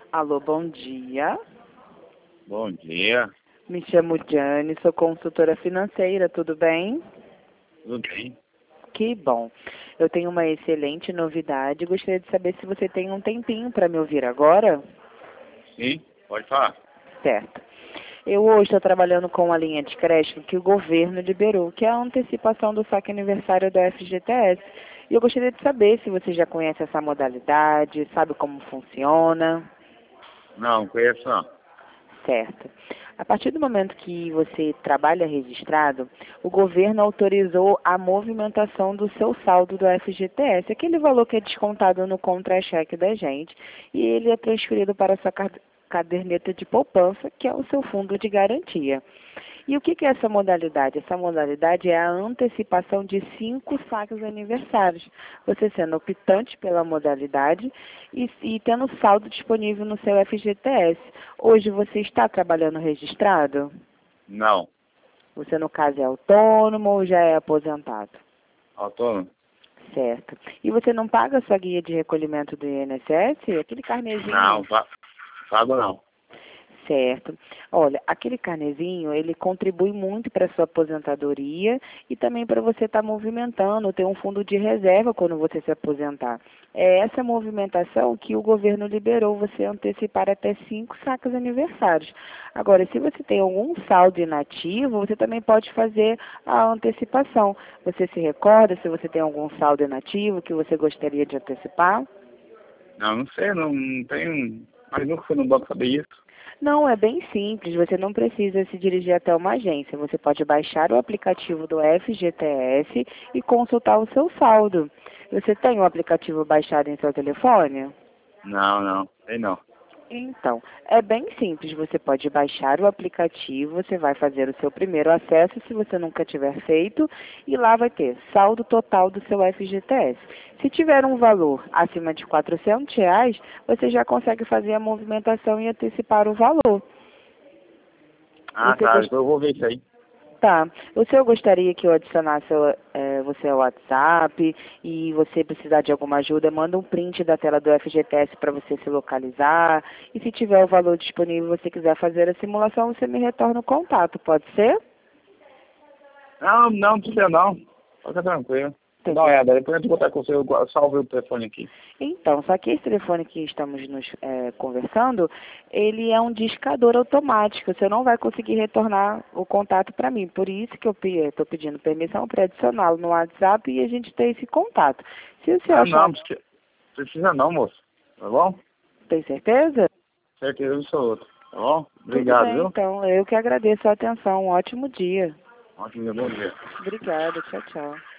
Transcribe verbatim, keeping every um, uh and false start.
Alô, bom dia. Bom dia. Me chamo Jane, sou consultora financeira, tudo bem? Tudo bem? Que bom. Eu tenho uma excelente novidade. Gostaria de saber se você tem um tempinho para me ouvir agora. Sim, pode falar. Certo. Eu hoje estou trabalhando com a linha de crédito que o governo liberou, que é a antecipação do saque aniversário da F G T S. E eu gostaria de saber se você já conhece essa modalidade, sabe como funciona. Não, conheço não. Certo. A partir do momento que você trabalha registrado, o governo autorizou a movimentação do seu saldo do F G T S, aquele valor que é descontado no contra-cheque da gente, e ele é transferido para a sua caderneta de poupança, que é o seu fundo de garantia. E o que é essa modalidade? Essa modalidade é a antecipação de cinco saques aniversários. Você sendo optante pela modalidade e, e tendo saldo disponível no seu F G T S. Hoje você está trabalhando registrado? Não. Você, no caso, é autônomo ou já é aposentado? Autônomo? Certo. E você não paga a sua guia de recolhimento do I N S S? Aquele carnezinho? Não, pa- pago não. Certo. Olha, aquele carnezinho, ele contribui muito para a sua aposentadoria e também para você estar movimentando, ter um fundo de reserva quando você se aposentar. É essa movimentação que o governo liberou você antecipar até cinco saques aniversários. Agora, se você tem algum saldo inativo, você também pode fazer a antecipação. Você se recorda se você tem algum saldo inativo que você gostaria de antecipar? Não, não sei, não, não tenho. Mas nunca fui no banco saber isso. Não, é bem simples, você não precisa se dirigir até uma agência. Você pode baixar o aplicativo do F G T S e consultar o seu saldo. Você tem o aplicativo baixado em seu telefone? Não, não, tem não. Então, é bem simples. Você pode baixar o aplicativo, você vai fazer o seu primeiro acesso, se você nunca tiver feito, e lá vai ter saldo total do seu F G T S. Se tiver um valor acima de quatrocentos reais, você já consegue fazer a movimentação e antecipar o valor. Ah, Você tá, gost... então eu vou ver isso aí. Tá. O senhor gostaria que eu adicionasse é, você ao WhatsApp e você precisar de alguma ajuda, manda um print da tela do F G T S para você se localizar. E se tiver o valor disponível e você quiser fazer a simulação, você me retorna o contato, pode ser? Não, não, não precisa não. Fica tranquilo. Tem Dá uma que- olhada, depois eu vou contar com você, eu salvei o telefone aqui. Então, só que esse telefone que estamos nos é, conversando, ele é um discador automático. Você não vai conseguir retornar o contato para mim. Por isso que eu estou pedindo permissão para adicioná-lo no WhatsApp e a gente ter esse contato. Se o senhor Ah, achar... não, precisa, precisa não, moço. Tá bom? Tem certeza? Certeza absoluta. Tá bom? Tudo Obrigado, bem, viu? então. Eu que agradeço a atenção. Um ótimo dia. Ótimo dia, bom dia. Obrigada. Tchau, tchau.